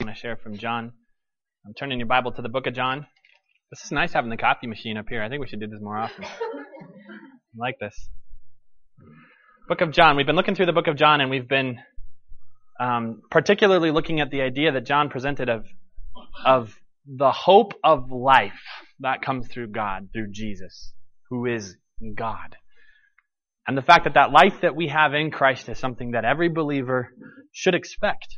want to share from John. I'm turning your Bible to the book of John. This is nice having the copy machine up here. I think we should do this more often. I like this. Book of John. We've been looking through the book of John, and we've been particularly looking at the idea that John presented of the hope of life that comes through God, through Jesus, who is God. And the fact that that life that we have in Christ is something that every believer should expect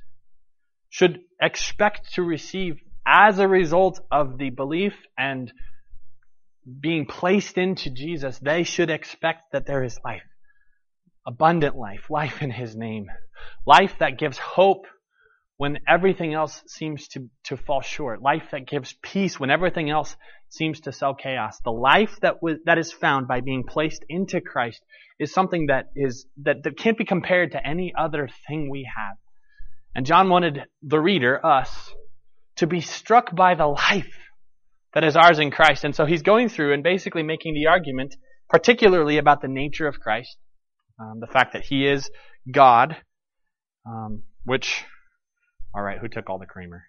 to receive as a result of the belief and being placed into Jesus. They should expect that there is life, abundant life, life in His name, life that gives hope when everything else seems to fall short, life that gives peace when everything else seems to sow chaos. The life that is found by being placed into Christ is something that can't be compared to any other thing we have. And John wanted the reader, us, to be struck by the life that is ours in Christ. And so he's going through and basically making the argument, particularly about the nature of Christ, the fact that He is God, all right, who took all the creamer?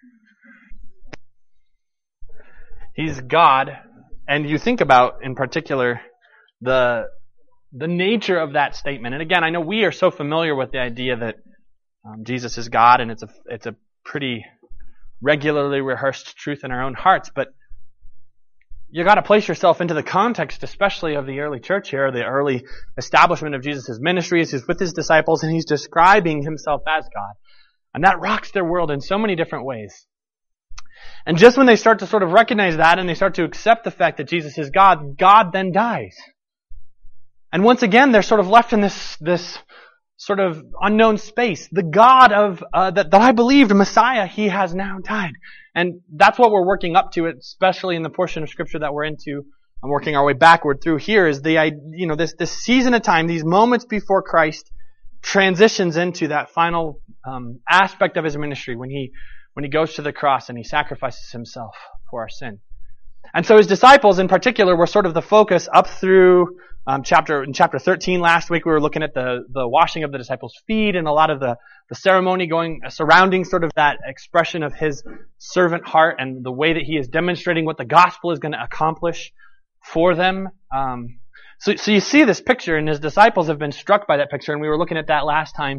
He's God, and you think about, in particular, the nature of that statement. And again, I know we are so familiar with the idea that Jesus is God, and it's a pretty regularly rehearsed truth in our own hearts, but you got to place yourself into the context, especially of the early church here, the early establishment of Jesus' ministry. He's with His disciples, and He's describing Himself as God. And that rocks their world in so many different ways. And just when they start to sort of recognize that and they start to accept the fact that Jesus is God, God then dies. And once again, they're sort of left in this sort of unknown space. The God of that I believed, Messiah, He has now died. And that's what we're working up to, especially in the portion of Scripture that we're into. I'm working our way backward through here is this season of time, these moments before Christ transitions into that final aspect of His ministry when he goes to the cross and He sacrifices Himself for our sin. And so His disciples in particular were sort of the focus up through chapter 13 last week. We were looking at the washing of the disciples' feet and a lot of the ceremony surrounding sort of that expression of His servant heart and the way that He is demonstrating what the gospel is going to accomplish for them. So you see this picture, and His disciples have been struck by that picture, and we were looking at that last time,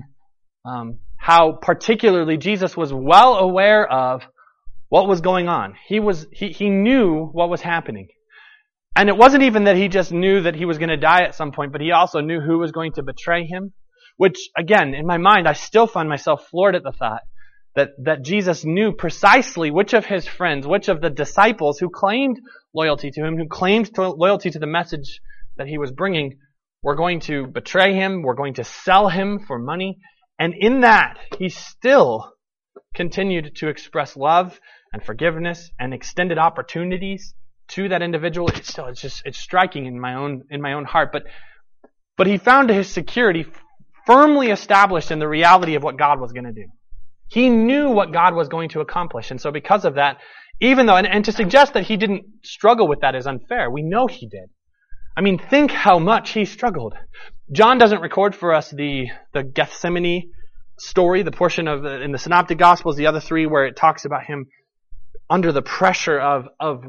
how particularly Jesus was well aware of what was going on. He knew what was happening. And it wasn't even that He just knew that He was going to die at some point, but He also knew who was going to betray Him, which, again, in my mind, I still find myself floored at the thought that Jesus knew precisely which of His friends, which of the disciples who claimed loyalty to Him, who claimed loyalty to the message that He was bringing, were going to betray Him, were going to sell Him for money. And in that, He still continued to express love and forgiveness and extended opportunities to that individual. It's striking in my own heart. But He found His security firmly established in the reality of what God was going to do. He knew what God was going to accomplish. And so because of that, even though, and to suggest that He didn't struggle with that is unfair. We know He did. I mean, think how much He struggled. John doesn't record for us the Gethsemane story, the portion in the Synoptic Gospels, the other three, where it talks about Him under the pressure of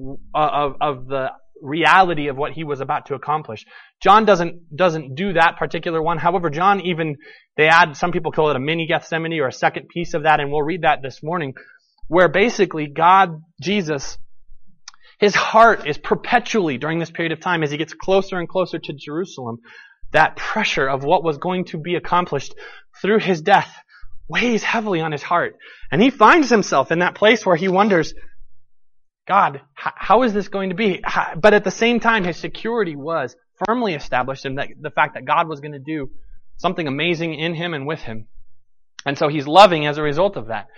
the reality of what He was about to accomplish. John doesn't do that particular one. However, John some people call it a mini Gethsemane or a second piece of that, and we'll read that this morning, where basically God, Jesus, His heart is perpetually, during this period of time, as He gets closer and closer to Jerusalem, that pressure of what was going to be accomplished through His death weighs heavily on His heart. And He finds Himself in that place where He wonders, God, how is this going to be? But at the same time, His security was firmly established in the fact that God was going to do something amazing in Him and with Him. And so He's loving as a result of that.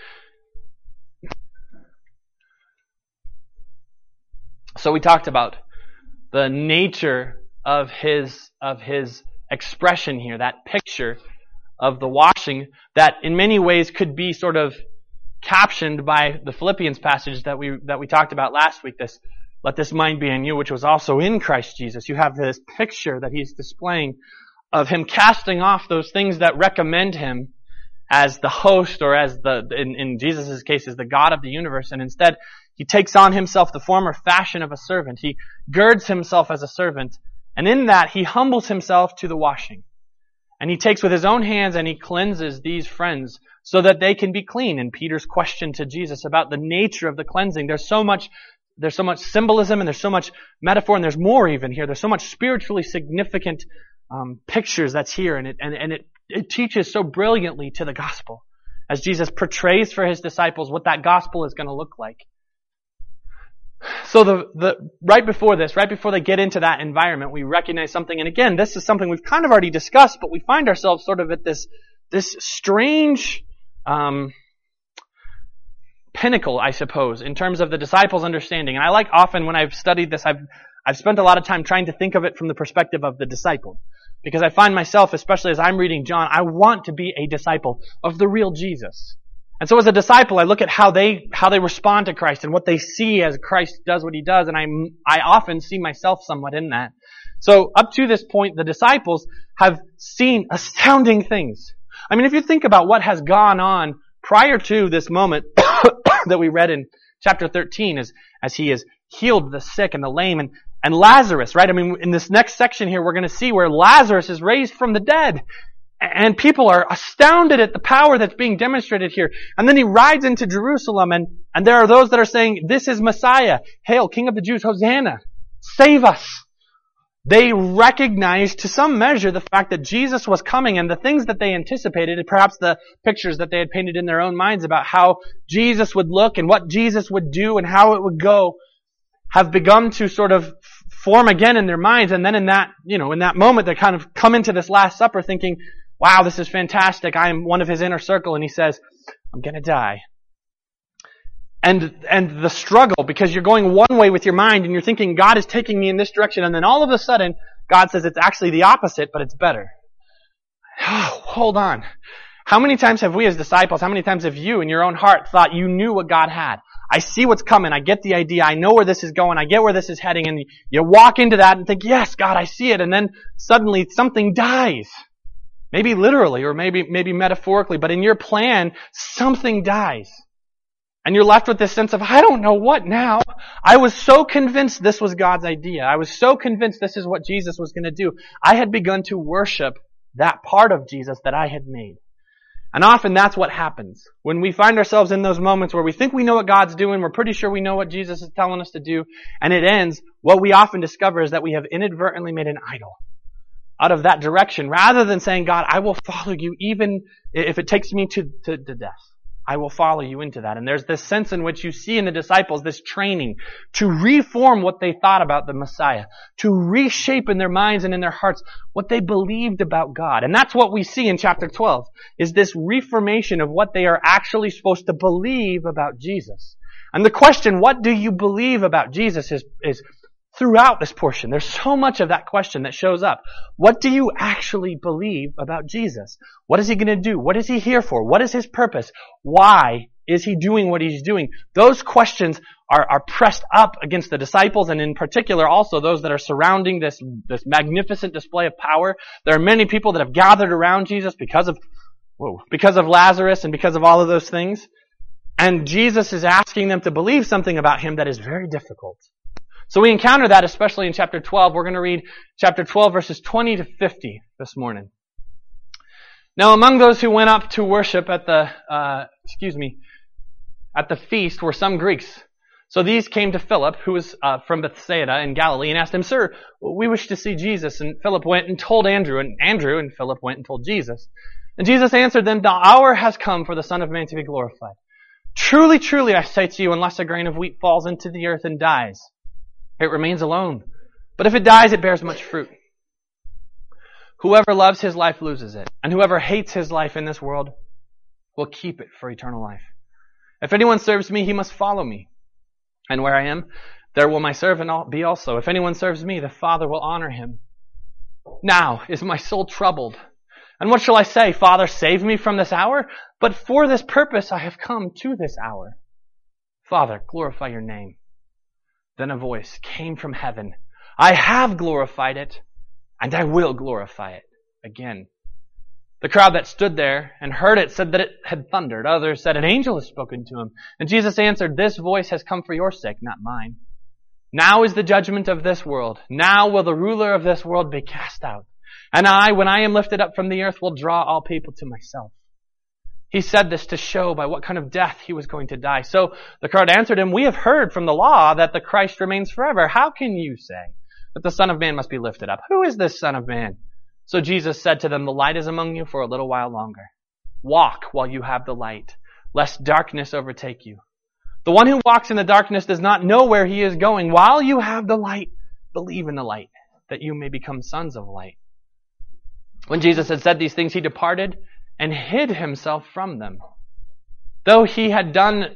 So we talked about the nature of his expression here, that picture of the washing that in many ways could be sort of captioned by the Philippians passage that we talked about last week, this let this mind be in you, which was also in Christ Jesus. You have this picture that He's displaying of Him casting off those things that recommend Him as the host, or as in Jesus' case, as the God of the universe, and instead he takes on himself the form or fashion of a servant. He girds himself as a servant, and in that he humbles himself to the washing. And he takes with his own hands and he cleanses these friends so that they can be clean. And Peter's question to Jesus about the nature of the cleansing, there's so much symbolism, and there's so much metaphor, and there's more even here. There's so much spiritually significant pictures that's here, and it teaches so brilliantly to the gospel as Jesus portrays for his disciples what that gospel is going to look like. So right before they get into that environment, we recognize something, and again, this is something we've kind of already discussed, but we find ourselves sort of at this strange pinnacle, I suppose, in terms of the disciples' understanding. And I like often when I've studied this, I've spent a lot of time trying to think of it from the perspective of the disciple. Because I find myself, especially as I'm reading John, I want to be a disciple of the real Jesus. And so as a disciple, I look at how they respond to Christ and what they see as Christ does what he does, and I often see myself somewhat in that. So up to this point, the disciples have seen astounding things. I mean, if you think about what has gone on prior to this moment that we read in chapter 13, as he has healed the sick and the lame, and Lazarus, right? I mean, in this next section here, we're going to see where Lazarus is raised from the dead. And people are astounded at the power that's being demonstrated here. And then he rides into Jerusalem, and there are those that are saying, "This is Messiah. Hail, King of the Jews, Hosanna. Save us." They recognized to some measure the fact that Jesus was coming, and the things that they anticipated, and perhaps the pictures that they had painted in their own minds about how Jesus would look and what Jesus would do and how it would go, have begun to sort of form again in their minds. And then in that moment, they kind of come into this Last Supper thinking, "Wow, this is fantastic. I am one of his inner circle." And he says, "I'm going to die." And the struggle, because you're going one way with your mind and you're thinking God is taking me in this direction, and then all of a sudden God says it's actually the opposite, but it's better. Oh, hold on. How many times have we as disciples, how many times have you in your own heart thought you knew what God had? I see what's coming. I get the idea. I know where this is going. I get where this is heading. And you walk into that and think, "Yes, God, I see it." And then suddenly something dies. Maybe literally or maybe metaphorically, but in your plan, something dies. And you're left with this sense of, "I don't know what now. I was so convinced this was God's idea. I was so convinced this is what Jesus was going to do. I had begun to worship that part of Jesus that I had made." And often that's what happens. When we find ourselves in those moments where we think we know what God's doing, we're pretty sure we know what Jesus is telling us to do, and it ends, what we often discover is that we have inadvertently made an idol out of that direction, rather than saying, "God, I will follow you even if it takes me to death. I will follow you into that." And there's this sense in which you see in the disciples this training to reform what they thought about the Messiah, to reshape in their minds and in their hearts what they believed about God. And that's what we see in chapter 12, is this reformation of what they are actually supposed to believe about Jesus. And the question, what do you believe about Jesus, is throughout this portion. There's so much of that question that shows up. What do you actually believe about Jesus? What is he going to do? What is he here for? What is his purpose? Why is he doing what he's doing? Those questions are pressed up against the disciples, and in particular also those that are surrounding this magnificent display of power. There are many people that have gathered around Jesus because of Lazarus and because of all of those things. And Jesus is asking them to believe something about him that is very difficult. So we encounter that especially in chapter 12. We're going to read chapter 12 verses 20 to 50 this morning. Now among those who went up to worship at the feast were some Greeks. So these came to Philip, who was from Bethsaida in Galilee, and asked him, "Sir, we wish to see Jesus." And Philip went and told Andrew, and Philip went and told Jesus. And Jesus answered them, "The hour has come for the Son of Man to be glorified. Truly, truly, I say to you, unless a grain of wheat falls into the earth and dies, it remains alone. But if it dies, it bears much fruit. Whoever loves his life loses it, and whoever hates his life in this world will keep it for eternal life. If anyone serves me, he must follow me. And where I am, there will my servant be also. If anyone serves me, the Father will honor him. Now is my soul troubled. And what shall I say? Father, save me from this hour? But for this purpose I have come to this hour. Father, glorify your name." Then a voice came from heaven. "I have glorified it, and I will glorify it again." The crowd that stood there and heard it said that it had thundered. Others said, an angel has spoken to him. And Jesus answered, this voice has come for your sake, not mine. Now is the judgment of this world. Now will the ruler of this world be cast out. And I, when I am lifted up from the earth, will draw all people to myself. He said this to show by what kind of death he was going to die. So the crowd answered him, we have heard from the law that the Christ remains forever. How can you say that the Son of Man must be lifted up? Who is this Son of Man? So Jesus said to them, the light is among you for a little while longer. Walk while you have the light, lest darkness overtake you. The one who walks in the darkness does not know where he is going. While you have the light, believe in the light, that you may become sons of light. When Jesus had said these things, he departed and hid himself from them. Though he had done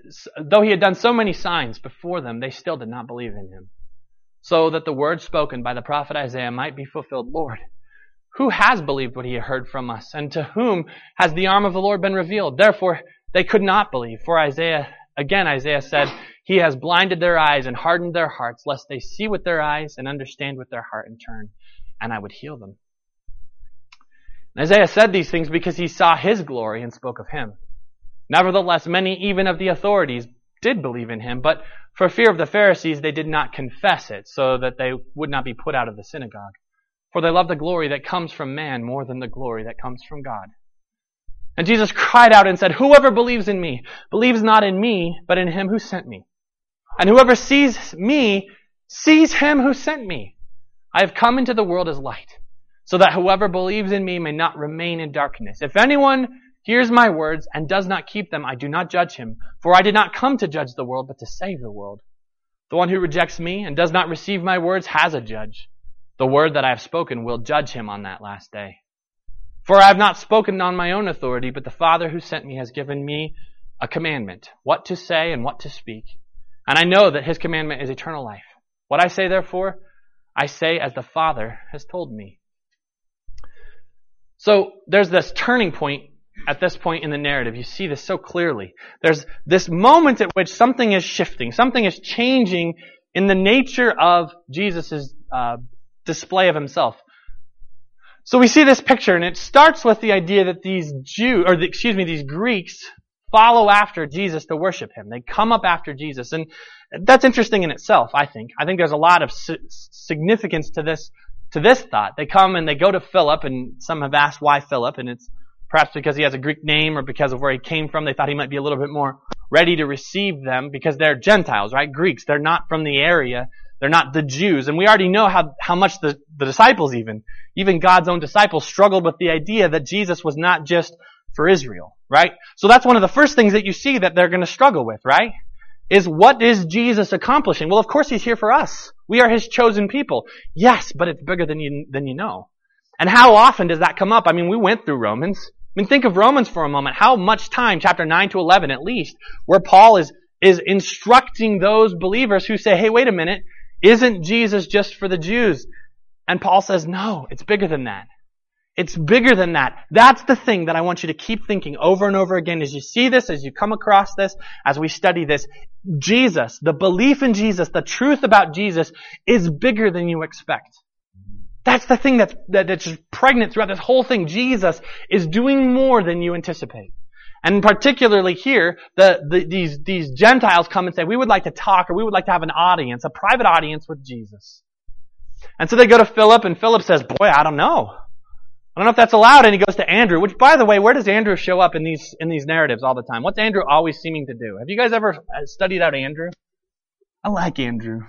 so many signs before them, they still did not believe in him. So that the word spoken by the prophet Isaiah might be fulfilled. Lord, who has believed what he heard from us? And to whom has the arm of the Lord been revealed? Therefore, they could not believe. For Isaiah said, he has blinded their eyes and hardened their hearts, lest they see with their eyes and understand with their heart and turn, and I would heal them. And Isaiah said these things because he saw his glory and spoke of him. Nevertheless, many even of the authorities did believe in him, but for fear of the Pharisees, they did not confess it, so that they would not be put out of the synagogue. For they love the glory that comes from man more than the glory that comes from God. And Jesus cried out and said, whoever believes in me, believes not in me, but in him who sent me. And whoever sees me, sees him who sent me. I have come into the world as light, so that whoever believes in me may not remain in darkness. If anyone hears my words and does not keep them, I do not judge him. For I did not come to judge the world, but to save the world. The one who rejects me and does not receive my words has a judge. The word that I have spoken will judge him on that last day. For I have not spoken on my own authority, but the Father who sent me has given me a commandment, what to say and what to speak. And I know that his commandment is eternal life. What I say, therefore, I say as the Father has told me. So there's this turning point at this point in the narrative. You see this so clearly. There's this moment at which something is shifting, something is changing in the nature of Jesus' display of himself. So we see this picture, and it starts with the idea that these Greeks follow after Jesus to worship him. They come up after Jesus, and that's interesting in itself, I think. I think there's a lot of significance to this thought. They come and they go to Philip, and some have asked why Philip, and it's perhaps because he has a Greek name or because of where he came from. They thought he might be a little bit more ready to receive them because they're Gentiles, right? Greeks. They're not from the area. They're not the Jews. And we already know how much the disciples even God's own disciples struggled with the idea that Jesus was not just for Israel, right? So that's one of the first things that you see that they're going to struggle with, right? Is what is Jesus accomplishing? Well, of course he's here for us. We are his chosen people. Yes, but it's bigger than you know. And how often does that come up? I mean, we went through Romans. I mean, think of Romans for a moment. How much time, chapter 9 to 11 at least, where Paul is instructing those believers who say, hey, wait a minute, isn't Jesus just for the Jews? And Paul says, no, it's bigger than that. It's bigger than that. That's the thing that I want you to keep thinking over and over again as you see this, as you come across this, as we study this. Jesus, the belief in Jesus, the truth about Jesus is bigger than you expect. That's the thing that's just pregnant throughout this whole thing. Jesus is doing more than you anticipate. And particularly here, these Gentiles come and say, we would like to talk, or we would like to have an audience, a private audience with Jesus. And so they go to Philip, and Philip says, boy, I don't know. I don't know if that's allowed. And he goes to Andrew, which, by the way, where does Andrew show up in these narratives all the time? What's Andrew always seeming to do? Have you guys ever studied out Andrew? I like Andrew.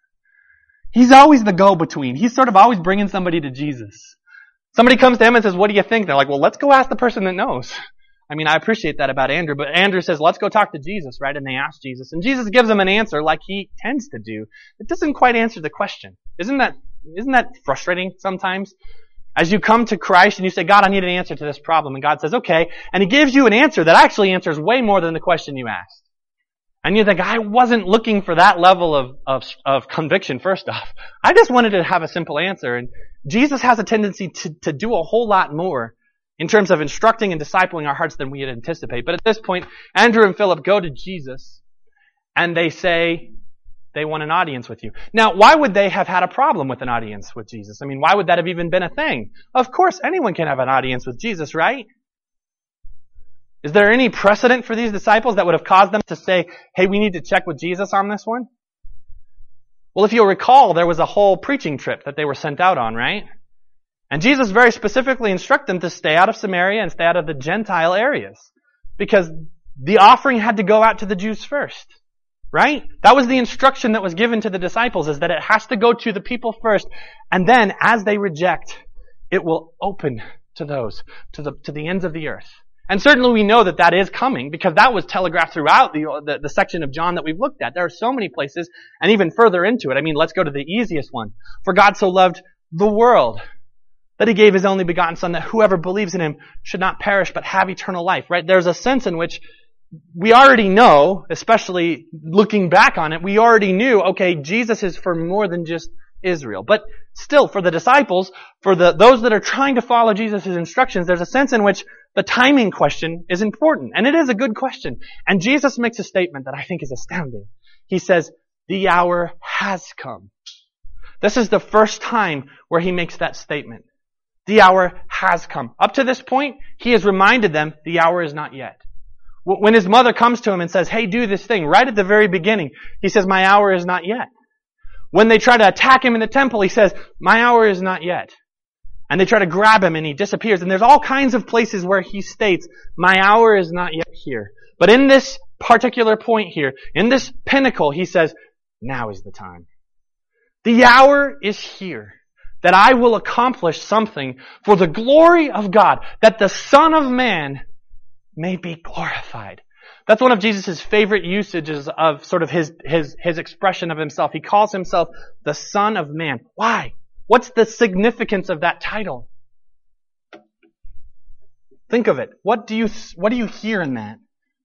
He's always the go-between. He's sort of always bringing somebody to Jesus. Somebody comes to him and says, what do you think? They're like, well, let's go ask the person that knows. I mean, I appreciate that about Andrew, but Andrew says, let's go talk to Jesus, right? And they ask Jesus, and Jesus gives them an answer like he tends to do. It doesn't quite answer the question. Isn't that frustrating sometimes? As you come to Christ and you say, God, I need an answer to this problem, and God says, okay, and he gives you an answer that actually answers way more than the question you asked. And you think, I wasn't looking for that level of conviction, first off. I just wanted to have a simple answer. And Jesus has a tendency to do a whole lot more in terms of instructing and discipling our hearts than we had anticipated. But at this point, Andrew and Philip go to Jesus, and they they want an audience with you. Now, why would they have had a problem with an audience with Jesus? I mean, why would that have even been a thing? Of course, anyone can have an audience with Jesus, right? Is there any precedent for these disciples that would have caused them to say, hey, we need to check with Jesus on this one? Well, if you'll recall, there was a whole preaching trip that they were sent out on, right? And Jesus very specifically instructed them to stay out of Samaria and stay out of the Gentile areas. Because the offering had to go out to the Jews first. Right? That was the instruction that was given to the disciples, is that it has to go to the people first. And then, as they reject, it will open to those, to the ends of the earth. And certainly we know that that is coming, because that was telegraphed throughout the section of John that we've looked at. There are so many places, and even further into it. I mean, let's go to the easiest one. For God so loved the world, that He gave His only begotten Son, that whoever believes in Him should not perish, but have eternal life. Right? There's a sense in which we already know, especially looking back on it, we already knew, okay, Jesus is for more than just Israel. But still, for the disciples, for those that are trying to follow Jesus' instructions, there's a sense in which the timing question is important. And it is a good question. And Jesus makes a statement that I think is astounding. He says, the hour has come. This is the first time where He makes that statement. The hour has come. Up to this point, He has reminded them, the hour is not yet. When His mother comes to Him and says, hey, do this thing, right at the very beginning, He says, my hour is not yet. When they try to attack Him in the temple, He says, my hour is not yet. And they try to grab Him and He disappears. And there's all kinds of places where He states, my hour is not yet here. But in this particular point here, in this pinnacle, He says, now is the time. The hour is here that I will accomplish something for the glory of God, that the Son of Man may be glorified. That's one of Jesus' favorite usages of sort of his expression of Himself. He calls Himself the Son of Man. Why? What's the significance of that title? Think of it. What do you hear in that?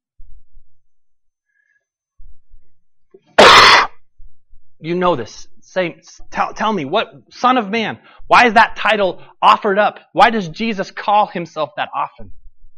You know this. Tell me, what Son of Man? Why is that title offered up? Why does Jesus call Himself that often?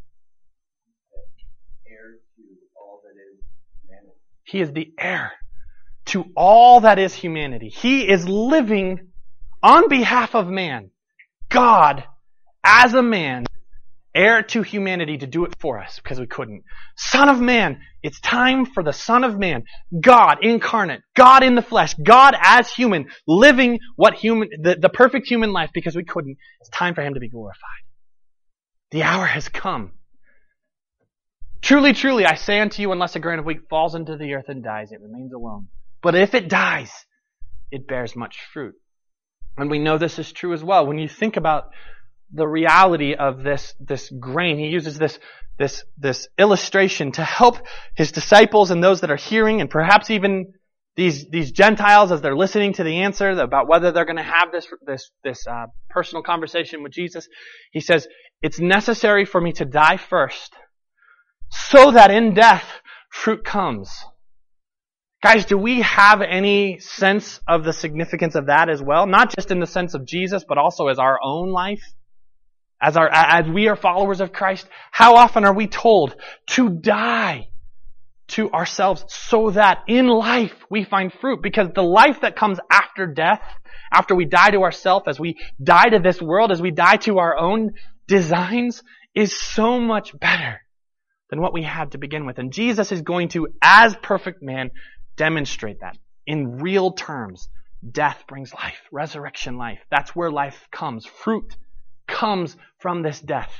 Heir to all that is humanity. He is the heir to all that is humanity. He is living on behalf of man. God, as a man, heir to humanity to do it for us because we couldn't. Son of Man, it's time for the Son of Man, God incarnate, God in the flesh, God as human, living the perfect human life because we couldn't. It's time for Him to be glorified. The hour has come. Truly, truly, I say unto you, unless a grain of wheat falls into the earth and dies, it remains alone. But if it dies, it bears much fruit. And we know this is true as well. When you think about the reality of this grain, He uses this illustration to help His disciples and those that are hearing, and perhaps even these Gentiles as they're listening to the answer about whether they're going to have this personal conversation with Jesus. He says, it's necessary for me to die first, so that in death fruit comes. Guys, do we have any sense of the significance of that as well? Not just in the sense of Jesus, but also as our own life? As we are followers of Christ, how often are we told to die to ourselves so that in life we find fruit? Because the life that comes after death, after we die to ourselves, as we die to this world, as we die to our own designs, is so much better than what we had to begin with. And Jesus is going to, as perfect man, demonstrate that in real terms. Death brings life, resurrection life. That's where life comes. Fruit comes from this death.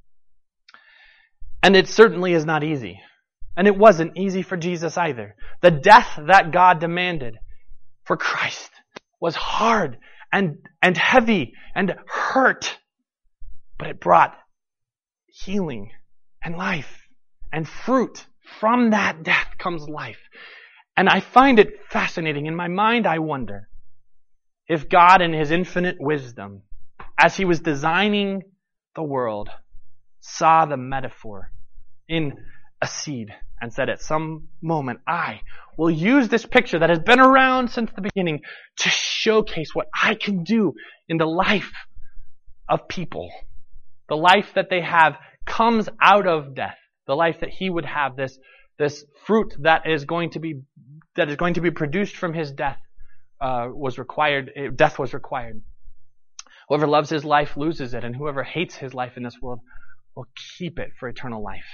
And it certainly is not easy. And it wasn't easy for Jesus either. The death that God demanded for Christ was hard and heavy and hurt. But it brought healing and life and fruit. From that death comes life. And I find it fascinating. In my mind, I wonder if God in His infinite wisdom, as He was designing the world, saw the metaphor in a seed and said, at some moment, I will use this picture that has been around since the beginning to showcase what I can do in the life of people. The life that they have comes out of death. The life that He would have, this fruit that is going to be that is going to be produced from his death was required. Death was required. Whoever loves his life loses it, and whoever hates his life in this world will keep it for eternal life.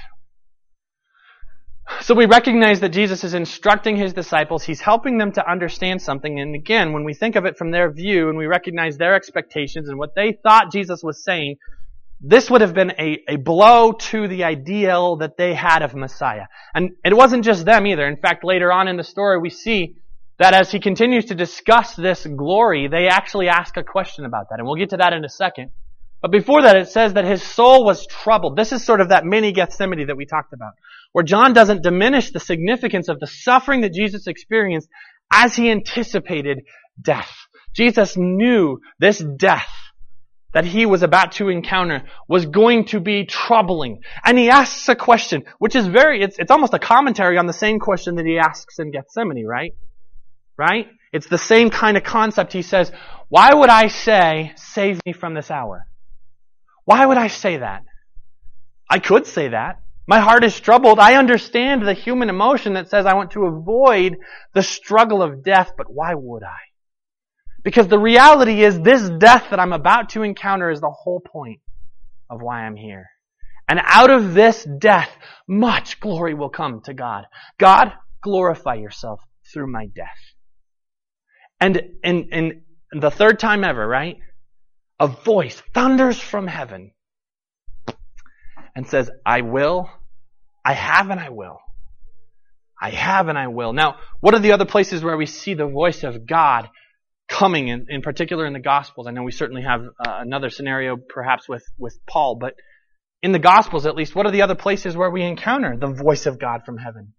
So we recognize that Jesus is instructing his disciples. He's helping them to understand something. And again, when we think of it from their view and we recognize their expectations and what they thought Jesus was saying, this would have been a blow to the ideal that they had of Messiah. And it wasn't just them either. In fact, later on in the story, we see that as he continues to discuss this glory, they actually ask a question about that. And we'll get to that in a second. But before that, it says that his soul was troubled. This is sort of that mini Gethsemane that we talked about, where John doesn't diminish the significance of the suffering that Jesus experienced as he anticipated death. Jesus knew this death that he was about to encounter was going to be troubling. And he asks a question, which is it's almost a commentary on the same question that he asks in Gethsemane, right? Right? It's the same kind of concept. He says, why would I say, save me from this hour? Why would I say that? I could say that. My heart is troubled. I understand the human emotion that says I want to avoid the struggle of death, but why would I? Because the reality is this death that I'm about to encounter is the whole point of why I'm here. And out of this death, much glory will come to God. God, glorify yourself through my death. And in the third time ever, right? A voice thunders from heaven and says, I will, I have, and I will. I have and I will. Now, what are the other places where we see the voice of God coming, in particular in the Gospels? I know we certainly have another scenario perhaps with Paul, but in the Gospels at least, what are the other places where we encounter the voice of God from heaven?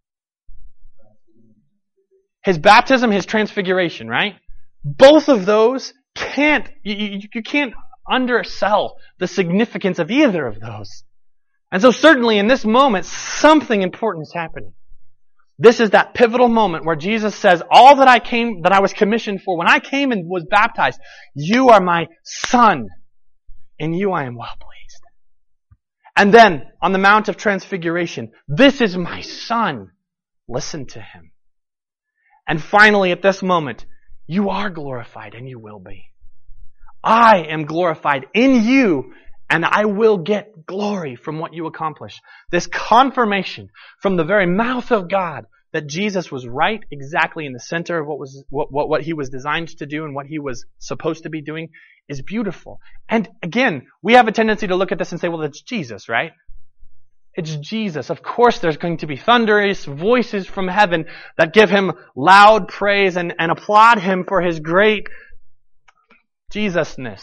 His baptism, his transfiguration, right? Both of those you can't undersell the significance of either of those. And so certainly in this moment, something important is happening. This is that pivotal moment where Jesus says, all that I was commissioned for, when I came and was baptized, you are my son, in you I am well pleased. And then, on the Mount of Transfiguration, this is my son, listen to him. And finally, at this moment, you are glorified and you will be. I am glorified in you and I will get glory from what you accomplish. This confirmation from the very mouth of God that Jesus was right exactly in the center of what he was designed to do and what he was supposed to be doing is beautiful. And again, we have a tendency to look at this and say, well, it's Jesus, right? It's Jesus. Of course there's going to be thunderous voices from heaven that give him loud praise and applaud him for his great Jesus-ness.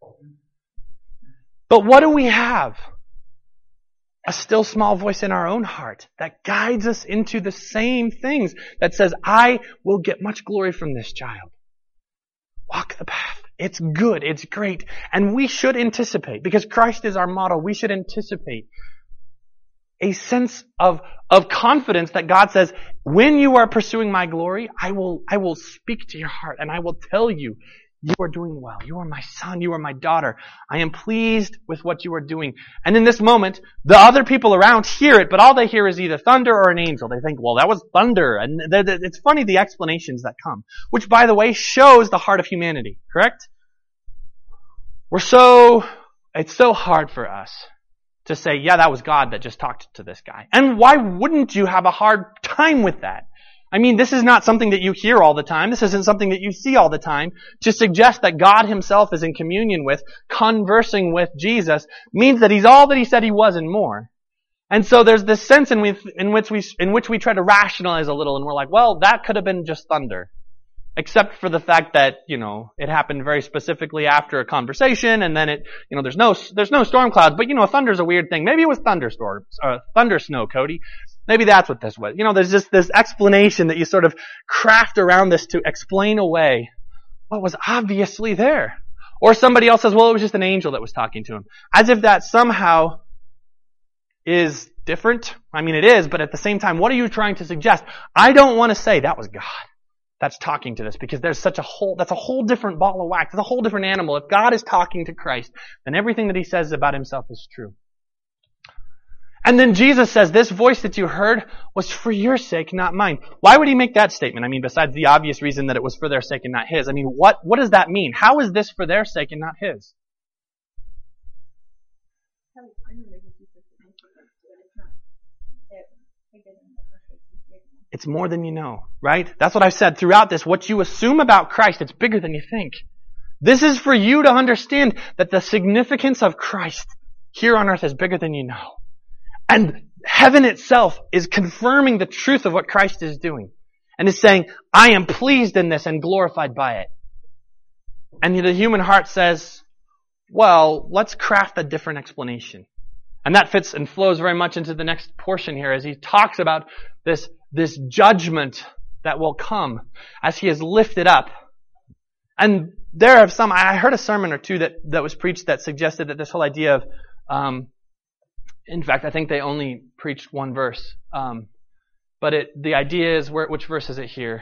But what do we have? A still small voice in our own heart that guides us into the same things, that says, I will get much glory from this child. Walk the path. It's good. It's great. And we should anticipate, because Christ is our model, we should anticipate a sense of confidence that God says, when you are pursuing my glory, I will speak to your heart and I will tell you, you are doing well. You are my son. You are my daughter. I am pleased with what you are doing. And in this moment, the other people around hear it, but all they hear is either thunder or an angel. They think, well, that was thunder. And it's funny the explanations that come, which, by the way, shows the heart of humanity, correct? It's so hard for us to say, yeah, that was God that just talked to this guy. And why wouldn't you have a hard time with that? I mean, this is not something that you hear all the time. This isn't something that you see all the time. To suggest that God himself is in communion with, conversing with Jesus, means that he's all that he said he was and more. And so there's this sense in which we try to rationalize a little, and we're like, well, that could have been just thunder. Except for the fact that, it happened very specifically after a conversation, and then there's no storm clouds, but thunder's a weird thing. Maybe it was thunderstorms, thunder snow, Cody. Maybe that's what this was. There's just this explanation that you sort of craft around this to explain away what was obviously there. Or somebody else says, well, it was just an angel that was talking to him. As if that somehow is different. I mean, it is, but at the same time, what are you trying to suggest? I don't want to say that was God that's talking to this, because that's a whole different ball of wax. It's a whole different animal. If God is talking to Christ, then everything that he says about himself is true. And then Jesus says, this voice that you heard was for your sake, not mine. Why would he make that statement? I mean, besides the obvious reason that it was for their sake and not his. I mean, what does that mean? How is this for their sake and not his? It's more than you know, right? That's what I've said throughout this. What you assume about Christ, it's bigger than you think. This is for you to understand that the significance of Christ here on earth is bigger than you know. And heaven itself is confirming the truth of what Christ is doing. And is saying, I am pleased in this and glorified by it. And the human heart says, well, let's craft a different explanation. And that fits and flows very much into the next portion here as he talks about this judgment that will come as he is lifted up. And there are some, I heard a sermon or two that was preached that suggested that this whole idea of, in fact, I think they only preached one verse. But the idea is, which verse is it here?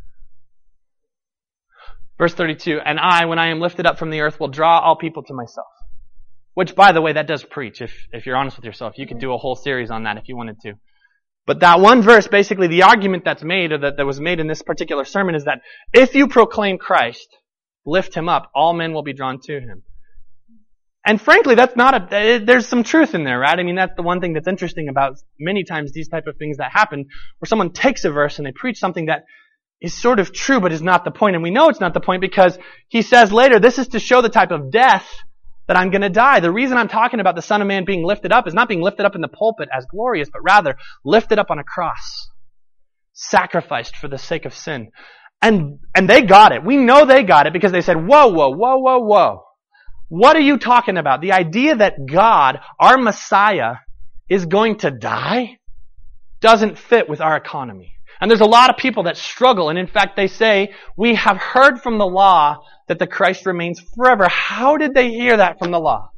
Verse 32, and I, when I am lifted up from the earth, will draw all people to myself. Which, by the way, that does preach. If you're honest with yourself, you could do a whole series on that if you wanted to. But that one verse, basically the argument that's made, or that was made in this particular sermon, is that if you proclaim Christ, lift him up, all men will be drawn to him. And frankly, that's not there's some truth in there, right? I mean, that's the one thing that's interesting about many times these type of things that happen, where someone takes a verse and they preach something that is sort of true, but is not the point. And we know it's not the point because he says later, this is to show the type of death that I'm going to die. The reason I'm talking about the Son of Man being lifted up is not being lifted up in the pulpit as glorious, but rather lifted up on a cross, sacrificed for the sake of sin. And they got it. We know they got it because they said, whoa. What are you talking about? The idea that God, our Messiah, is going to die doesn't fit with our economy. And there's a lot of people that struggle, and in fact they say, we have heard from the law that the Christ remains forever. How did they hear that from the law?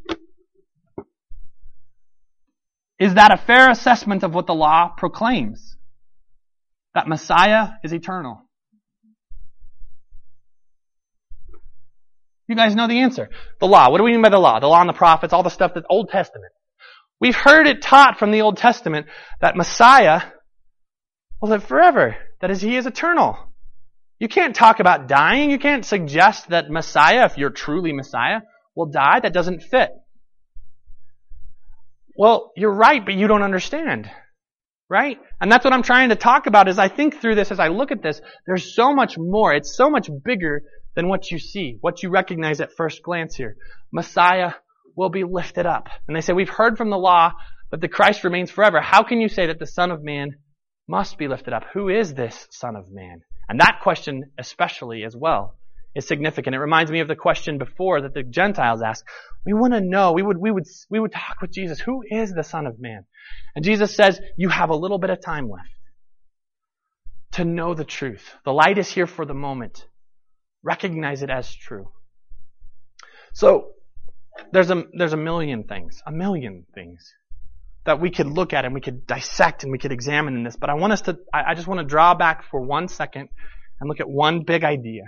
Is that a fair assessment of what the law proclaims? That Messiah is eternal. You guys know the answer. The law. What do we mean by the law? The law and the prophets, all the stuff that's Old Testament. We've heard it taught from the Old Testament that Messiah will live forever. That is, he is eternal. You can't talk about dying. You can't suggest that Messiah, if you're truly Messiah, will die. That doesn't fit. Well, you're right, but you don't understand. Right? And that's what I'm trying to talk about as I think through this, as I look at this. There's so much more. It's so much bigger than what you see, what you recognize at first glance here. Messiah will be lifted up. And they say, we've heard from the law that the Christ remains forever. How can you say that the Son of Man must be lifted up? Who is this Son of Man? And that question especially as well is significant. It reminds me of the question before that the Gentiles asked. We want to know, we would talk with Jesus. Who is the Son of Man? And Jesus says, you have a little bit of time left to know the truth. The light is here for the moment. Recognize it as true. So, there's a million things that we could look at and we could dissect and we could examine in this. But I just want to draw back for 1 second and look at one big idea.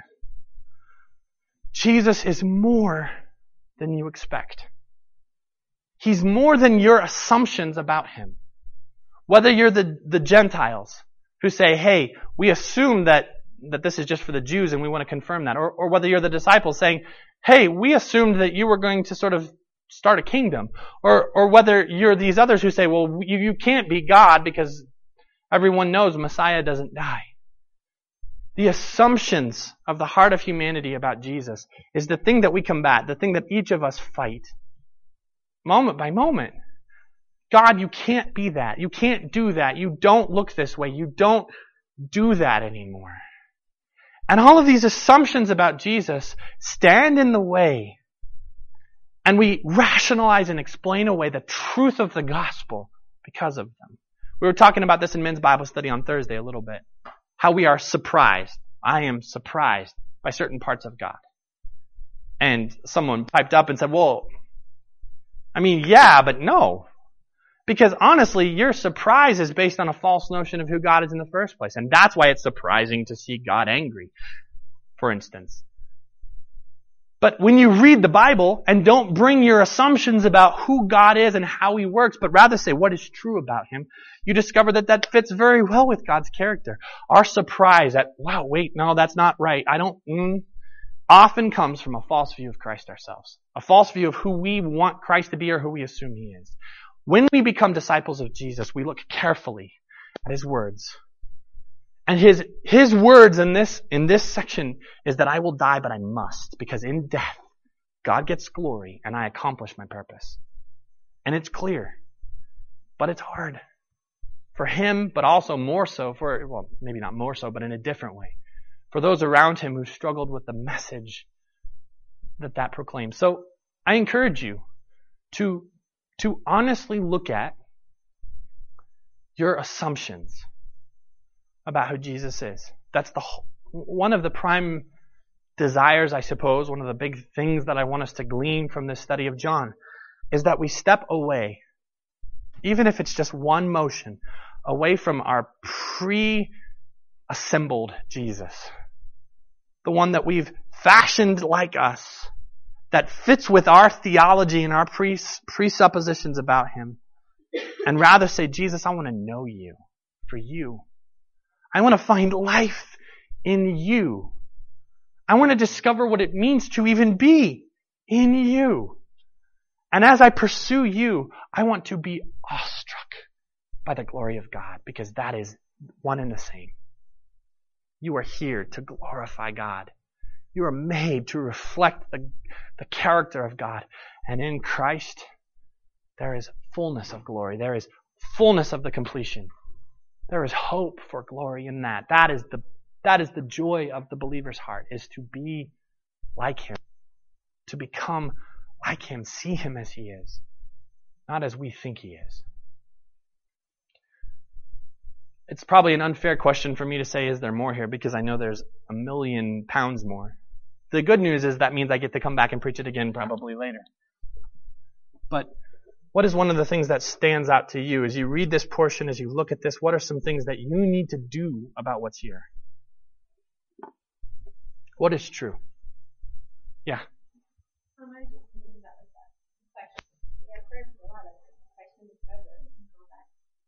Jesus is more than you expect. He's more than your assumptions about him. Whether you're the Gentiles who say, hey, we assume that this is just for the Jews and we want to confirm that. Or whether you're the disciples saying, hey, we assumed that you were going to sort of start a kingdom. Or whether you're these others who say, well, you can't be God because everyone knows Messiah doesn't die. The assumptions of the heart of humanity about Jesus is the thing that we combat, the thing that each of us fight. Moment by moment. God, you can't be that. You can't do that. You don't look this way. You don't do that anymore. And all of these assumptions about Jesus stand in the way. And we rationalize and explain away the truth of the gospel because of them. We were talking about this in men's Bible study on Thursday a little bit. How we are surprised. I am surprised by certain parts of God. And someone piped up and said, well, I mean, yeah, but no. Because honestly, your surprise is based on a false notion of who God is in the first place. And that's why it's surprising to see God angry, for instance. But when you read the Bible and don't bring your assumptions about who God is and how He works, but rather say what is true about Him, you discover that that fits very well with God's character. Our surprise at, wow, wait, no, that's not right. Often comes from a false view of Christ ourselves. A false view of who we want Christ to be or who we assume He is. When we become disciples of Jesus, we look carefully at His words. And his words in this section is that I will die, but I must, because in death, God gets glory and I accomplish my purpose. And it's clear, but it's hard for Him, but also more so maybe not more so, but in a different way, for those around Him who struggled with the message that proclaims. So I encourage you to honestly look at your assumptions about who Jesus is. That's one of the prime desires, I suppose, one of the big things that I want us to glean from this study of John, is that we step away, even if it's just one motion, away from our pre-assembled Jesus. The one that we've fashioned like us, that fits with our theology and our presuppositions about Him, and rather say, Jesus, I want to know You for You. I want to find life in You. I want to discover what it means to even be in You. And as I pursue You, I want to be awestruck by the glory of God, because that is one and the same. You are here to glorify God. You are made to reflect the character of God. And in Christ, there is fullness of glory. There is fullness of the completion. There is hope for glory in that. That is the joy of the believer's heart, is to be like Him, to become like Him, see Him as He is, not as we think He is. It's probably an unfair question for me to say, is there more here? Because I know there's 1,000,000 pounds more. The good news is that means I get to come back and preach it again probably later. But what is one of the things that stands out to you as you read this portion, as you look at this? What are some things that you need to do about what's here? What is true? Yeah. I was just thinking about that question. I've heard a lot of questions over and all that.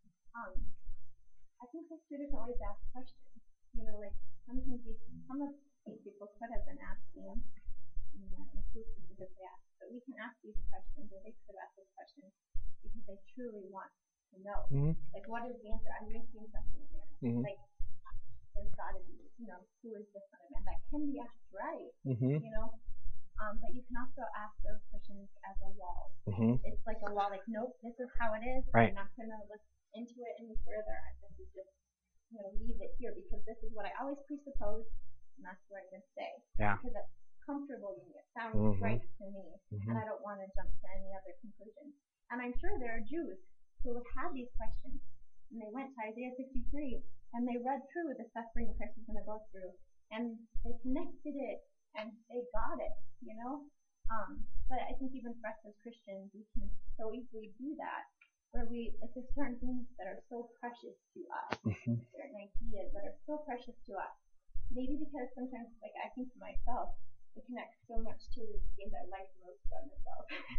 I think there's two different ways to ask questions. Like sometimes some of these people could have been asking, who specifically asked, but we can ask these questions, or they could ask these questions because they truly want to know. Mm-hmm. Like, what is the answer? I'm missing something here. Mm-hmm. Like, there's got to be, who is the Son of Man? That can be asked right, mm-hmm. But you can also ask those questions as a wall. Mm-hmm. It's like a wall, like, nope, this is how it is. Right. I'm not going to look into it any further. This is just, leave it here because this is what I always presuppose, and that's where I'm going to stay. Yeah. Because that's comfortable to me. It sounds mm-hmm. right to me, mm-hmm. and I don't want to jump to any other conclusions. And I'm sure there are Jews who had these questions, and they went to Isaiah 63, and they read through the suffering Christ is going to go through, and they connected it, and they got it, But I think even for us as Christians, we can so easily do that, where there's certain things that are so precious to us, mm-hmm. certain ideas that are so precious to us. Maybe because sometimes, I think for myself, it connects so much to the things I like most about myself.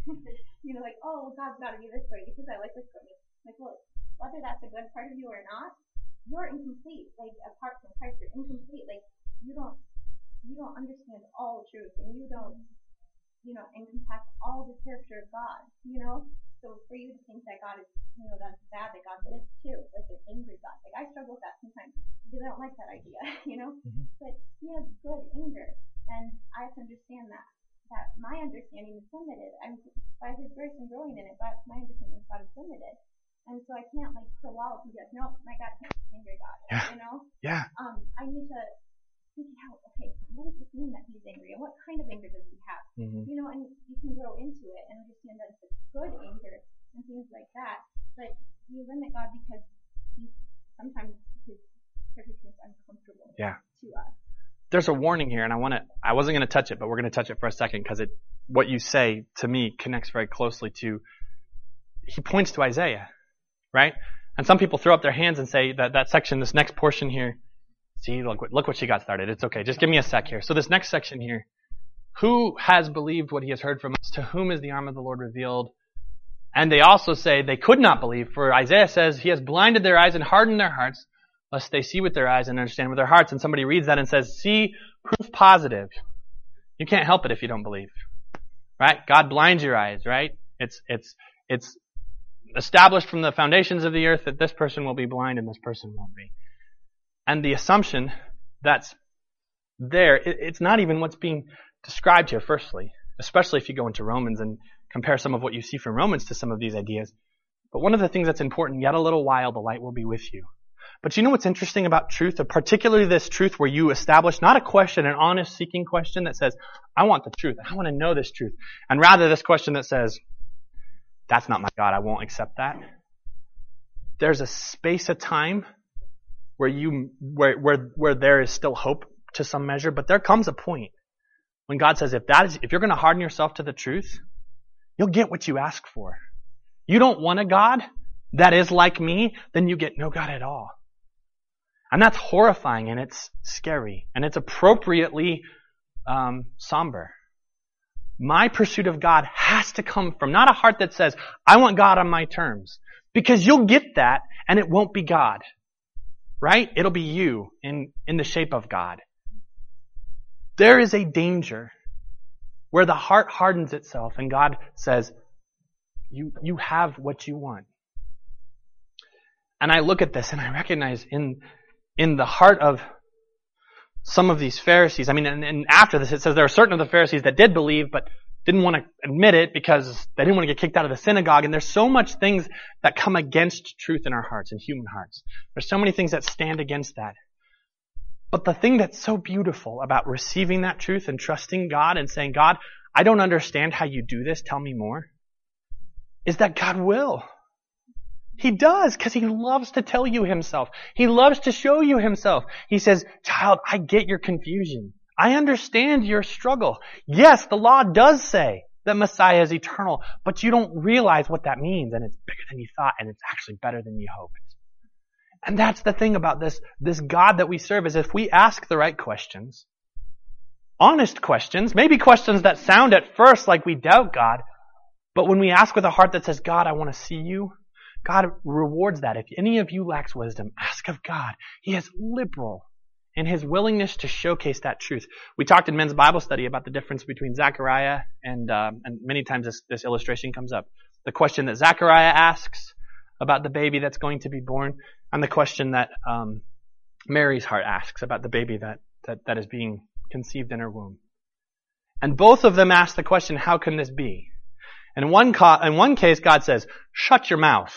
God's got to be this way because I like this way. Well, whether that's a good part of you or not, you're incomplete. Apart from Christ, you're incomplete. You don't understand all truth, and you don't, encompass all the character of God. So for you to think that God is, that's bad, that God's this too, like an angry God. I struggle with that sometimes because I don't like that idea, Mm-hmm. But He has good anger, and I have to understand that my understanding is limited. I'm by His grace and growing in it, but my understanding of God is limited, and so I can't put a wall up and be like, no, my God's an angry God, Yeah. I need to figure out, okay, what does this mean that He's angry, and what kind of anger does He have? Mm-hmm. And you can grow into it and understand that it's a good anger and things like that. But we limit God because sometimes His character is uncomfortable to us. There's a warning here, and I wasn't going to touch it, but we're going to touch it for a second because what you say to me connects very closely to, he points to Isaiah, right? And some people throw up their hands and say that section, this next portion here, see, look what she got started. It's okay. Just give me a sec here. So this next section here, Who has believed what he has heard from us? To whom is the arm of the Lord revealed? And they also say they could not believe, for Isaiah says he has blinded their eyes and hardened their hearts, lest they see with their eyes and understand with their hearts. And somebody reads that and says, see, proof positive. You can't help it if you don't believe. Right? God blinds your eyes, right? It's established from the foundations of the earth that this person will be blind and this person won't be. And the assumption that's there, it's not even what's being described here, firstly, especially if you go into Romans and compare some of what you see from Romans to some of these ideas. But one of the things that's important, yet a little while the light will be with you. But you know what's interesting about truth, particularly this truth where you establish not a question, an honest seeking question that says, I want the truth, I want to know this truth. And rather this question that says, that's not my God, I won't accept that. There's a space of time where there is still hope to some measure, but there comes a point when God says, if you're going to harden yourself to the truth, you'll get what you ask for. You don't want a God that is like me, then you get no God at all. And that's horrifying and it's scary and it's appropriately somber. My pursuit of God has to come from not a heart that says, I want God on my terms. Because you'll get that and it won't be God. Right? It'll be you in the shape of God. There is a danger where the heart hardens itself and God says, you have what you want. And I look at this and I recognize in the heart of some of these Pharisees, and after this it says there are certain of the Pharisees that did believe but didn't want to admit it because they didn't want to get kicked out of the synagogue. And there's so much things that come against truth in our hearts, in human hearts. There's so many things that stand against that. But the thing that's so beautiful about receiving that truth and trusting God and saying, God, I don't understand how you do this, tell me more, is that God will. He does, because He loves to tell you Himself. He loves to show you Himself. He says, child, I get your confusion. I understand your struggle. Yes, the law does say that Messiah is eternal, but you don't realize what that means, and it's bigger than you thought, and it's actually better than you hoped. And that's the thing about this God that we serve, is if we ask the right questions, honest questions, maybe questions that sound at first like we doubt God, but when we ask with a heart that says, God, I want to see you, God rewards that. If any of you lacks wisdom, ask of God. He is liberal in His willingness to showcase that truth. We talked in men's Bible study about the difference between Zechariah and many times this illustration comes up. The question that Zechariah asks about the baby that's going to be born, and the question that Mary's heart asks about the baby that is being conceived in her womb. And both of them ask the question, how can this be? And in one case, God says, shut your mouth.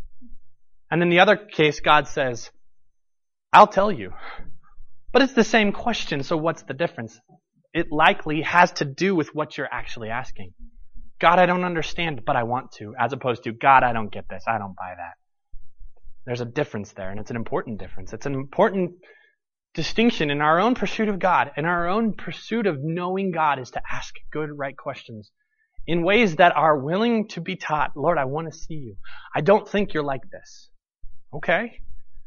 And in the other case, God says, I'll tell you. But it's the same question, so what's the difference? It likely has to do with what you're actually asking. God, I don't understand, but I want to, as opposed to, God, I don't get this, I don't buy that. There's a difference there, and it's an important difference. It's an important distinction in our own pursuit of God, in our own pursuit of knowing God, is to ask good, right questions in ways that are willing to be taught. Lord, I want to see you. I don't think you're like this. Okay.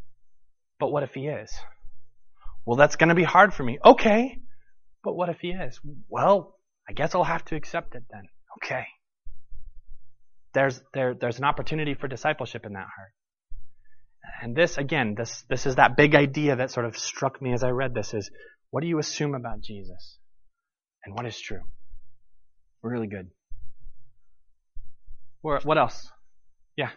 But what if He is? Well, that's going to be hard for me. Okay. But what if He is? Well, I guess I'll have to accept it then. Okay. There's an opportunity for discipleship in that heart. And this, again, this is that big idea that sort of struck me as I read this, is what do you assume about Jesus? And what is true? Really good. What else? Yeah.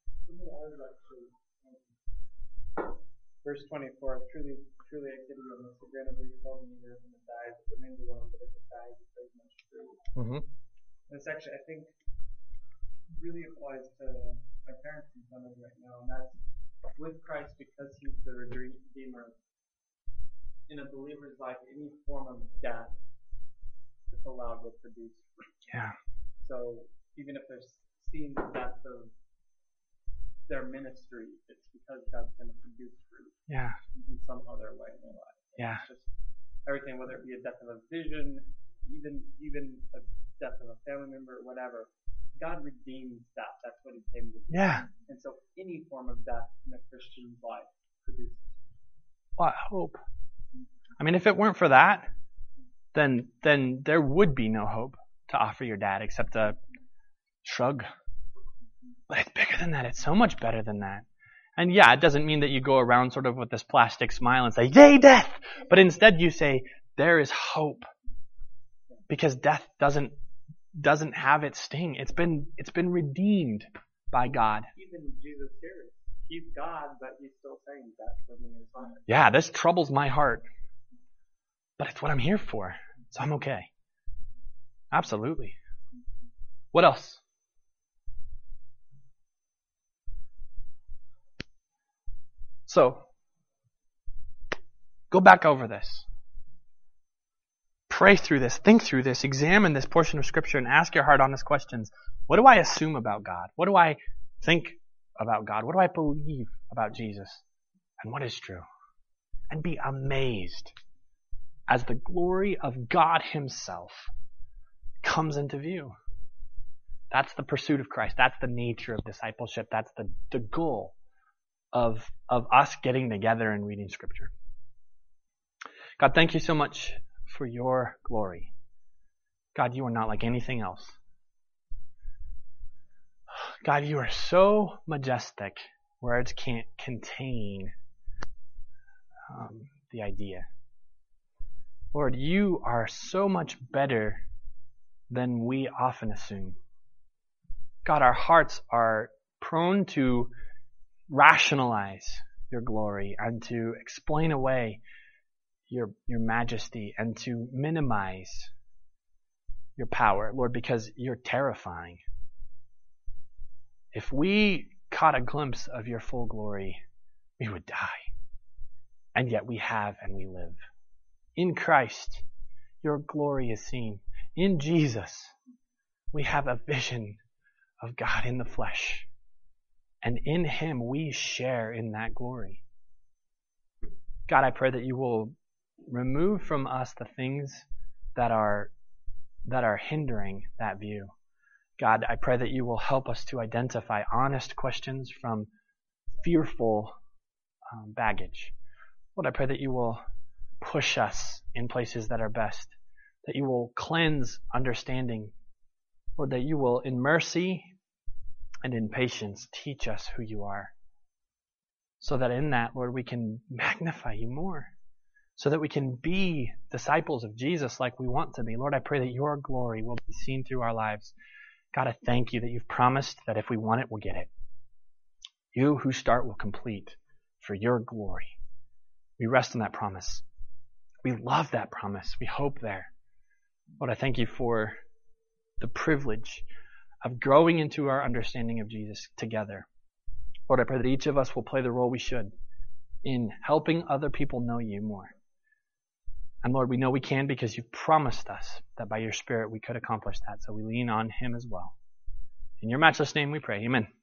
Verse 24, truly I say to you, unless the grain of wheat falls in the earth and it dies, it remains alone, but if it dies, it bears much fruit. Mm-hmm. This actually, I think, really applies to my parents and family right now, and that's with Christ, because He's the Redeemer. In a believer's life, any form of death, if allowed, will produce fruit. Yeah. So even if they're seeing the death of their ministry, it's because God's going to produce fruit. Yeah. In some other way in their life. Yeah. It's just everything, whether it be a death of a vision, even a death of a family member, whatever. God redeems that. That's what He came to do. Yeah. And so any form of death in a Christian's life produces. What hope? I mean, if it weren't for that, then there would be no hope to offer your dad except a shrug. But it's bigger than that. It's so much better than that. And yeah, it doesn't mean that you go around sort of with this plastic smile and say, "Yay, death!" But instead you say, there is hope. Because death doesn't have its sting. It's been redeemed by God. Even Jesus here, he's God, but he's still saying death for me is fine. Yeah, this troubles my heart. But it's what I'm here for. So I'm okay. Absolutely. What else? So, go back over this. Pray through this, think through this, examine this portion of Scripture and ask your heart honest questions. What do I assume about God? What do I think about God? What do I believe about Jesus? And what is true? And be amazed as the glory of God Himself comes into view. That's the pursuit of Christ. That's the nature of discipleship. That's the goal of us getting together and reading Scripture. God, thank you so much for your glory. God, you are not like anything else. God, you are so majestic, words can't contain the idea. Lord, you are so much better than we often assume. God, our hearts are prone to rationalize your glory and to explain away your majesty and to minimize your power, Lord, because you're terrifying. If we caught a glimpse of your full glory, we would die. And yet we have and we live. In Christ, your glory is seen. In Jesus, we have a vision of God in the flesh. And in Him, we share in that glory. God, I pray that you will remove from us the things that are hindering that view. God, I pray that you will help us to identify honest questions from fearful baggage. Lord, I pray that you will push us in places that are best, that you will cleanse understanding, Lord, that you will, in mercy and in patience, teach us who you are, so that in that, Lord, we can magnify you more, so that we can be disciples of Jesus like we want to be. Lord, I pray that your glory will be seen through our lives. God, I thank you that you've promised that if we want it, we'll get it. You who start will complete for your glory. We rest on that promise. We love that promise. We hope there. Lord, I thank you for the privilege of growing into our understanding of Jesus together. Lord, I pray that each of us will play the role we should in helping other people know you more. And Lord, we know we can because you've promised us that by your Spirit we could accomplish that. So we lean on him as well. In your matchless name we pray. Amen.